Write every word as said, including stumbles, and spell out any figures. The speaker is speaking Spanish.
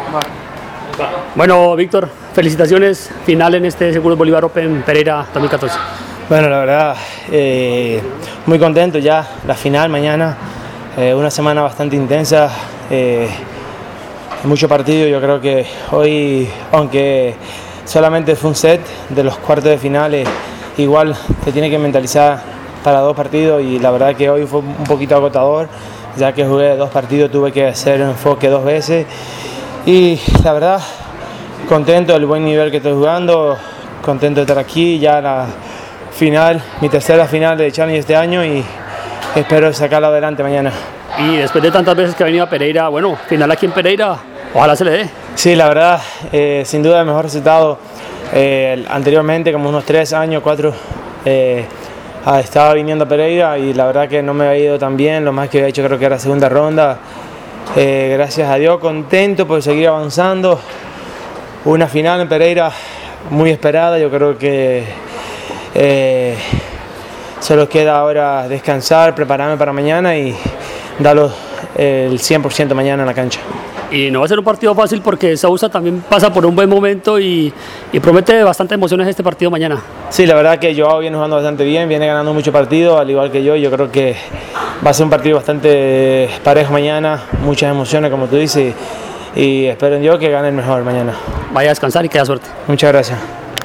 Bueno, Víctor, felicitaciones, final en este Seguros Bolívar Open Pereira dos mil catorce. Bueno, la verdad, eh, muy contento ya, la final mañana, eh, una semana bastante intensa, eh, mucho partido. Yo creo que hoy, aunque solamente fue un set de los cuartos de finales, igual te tiene que mentalizar para dos partidos, y la verdad que hoy fue un poquito agotador, ya que jugué dos partidos, tuve que hacer enfoque dos veces, y la verdad, contento del buen nivel que estoy jugando, contento de estar aquí, ya la final, mi tercera final de Challenge este año, y espero sacarla adelante mañana. Y después de tantas veces que ha venido a Pereira, bueno, final aquí en Pereira, ojalá se le dé. Sí, la verdad, eh, sin duda el mejor resultado. Eh, anteriormente, como unos tres años, cuatro, eh, estaba viniendo a Pereira y la verdad que no me había ido tan bien. Lo más que había hecho creo que era segunda ronda. Eh, gracias a Dios, contento por seguir avanzando. Una final en Pereira muy esperada. Yo creo que eh, solo queda ahora descansar, prepararme para mañana y darlo el cien por ciento mañana en la cancha. Y no va a ser un partido fácil porque Sousa también pasa por un buen momento y, y promete bastante emociones este partido mañana. Sí, la verdad que Joao viene jugando bastante bien, viene ganando muchos partidos, al igual que yo. Yo creo que va a ser un partido bastante parejo mañana, muchas emociones como tú dices, y, y espero yo que gane el mejor mañana. Vaya a descansar y que haya suerte. Muchas gracias.